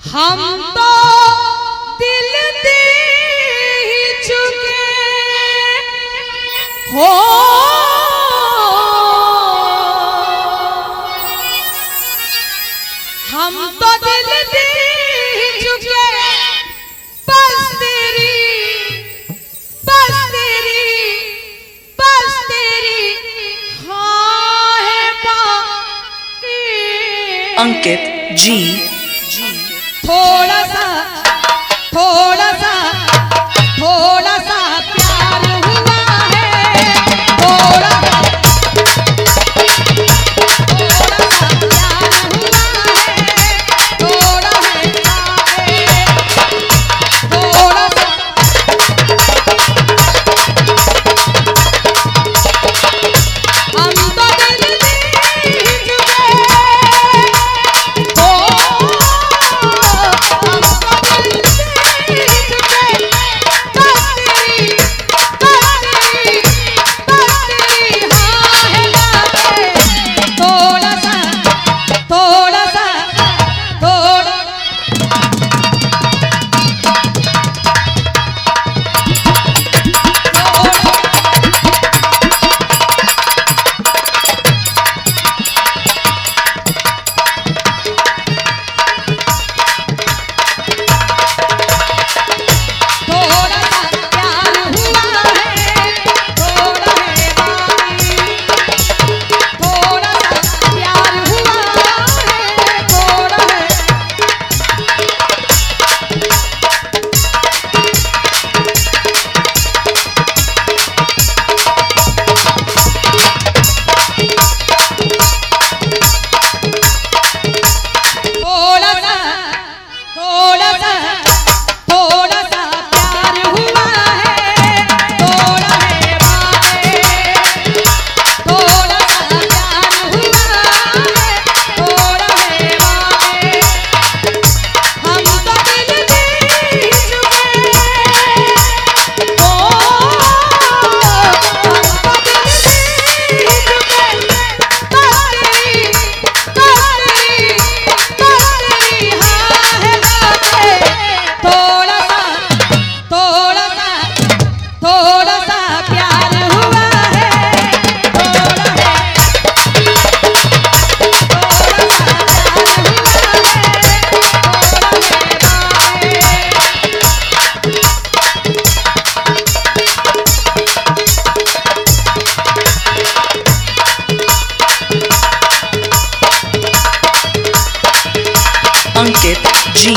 हम तो दिल दे ही चुके हो, हम तो दिल दे ही चुके, बस तेरी हाँ है बाकी। अंकित जी थोड़ा सा प्यार हुआ है, थोड़ा सा प्यार हुआ है, थोड़ा है थोड़ा सा हम तो दिल दे ही चुके हो, हम तो दिल दे ही चुके, बस तेरी हाँ है बातें। थोड़ा सा प्यार हुआ है, थोड़ा है बाकी, थोड़ा सा प्यार हुआ है, थोड़ा है थोड़ा सा प्यार हुआ है, थोड़ा है बातें, थोड़ा सा प्यार हुआ है, थोड़ा है बातें। हम तो दिल दे ही चुके हो, हम तो दिल दे ही चुके, बस तेरी हाँ है बातें। थोड़ा सा प्यार हुआ है, थोड़ा है अंकित जी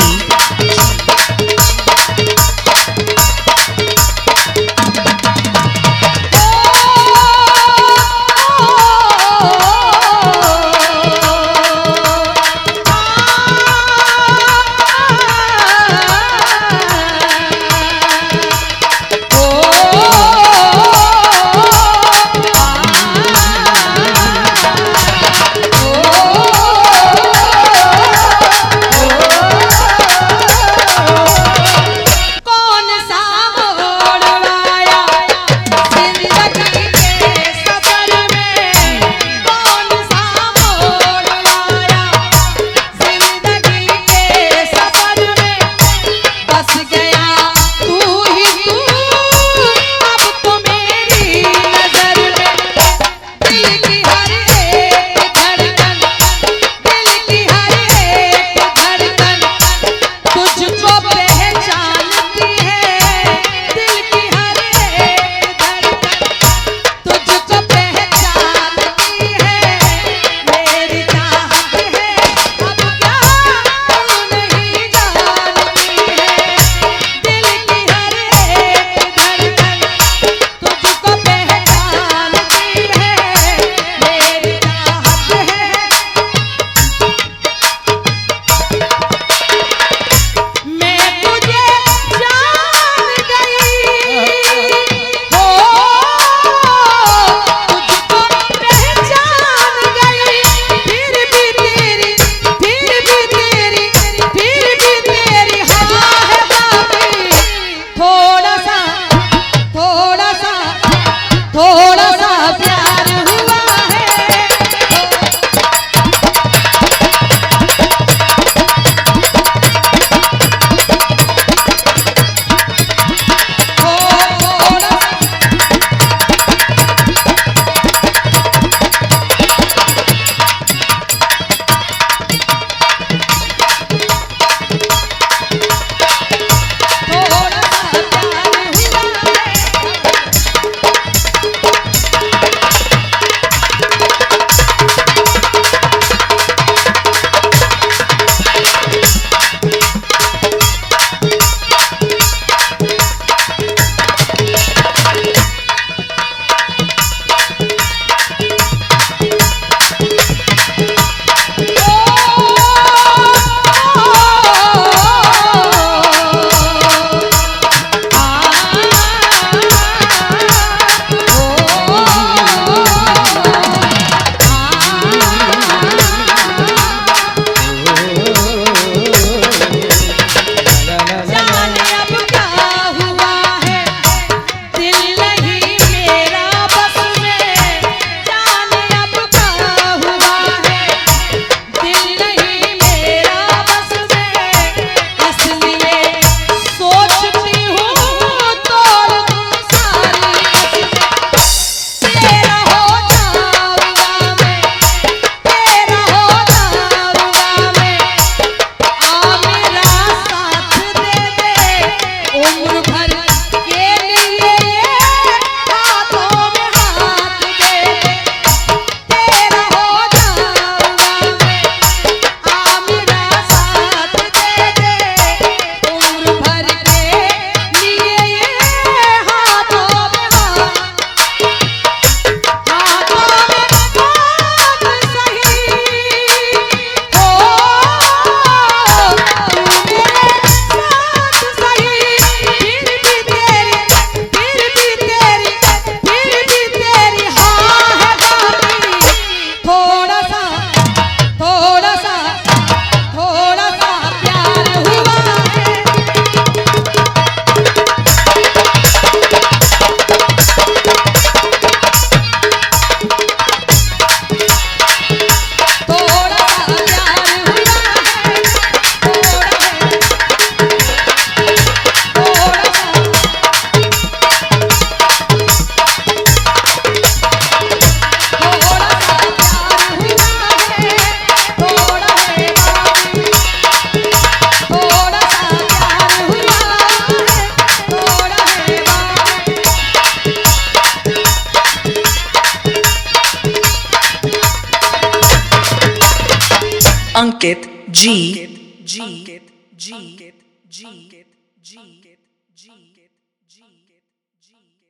Ankit G. G. G. G. G. G. G. G.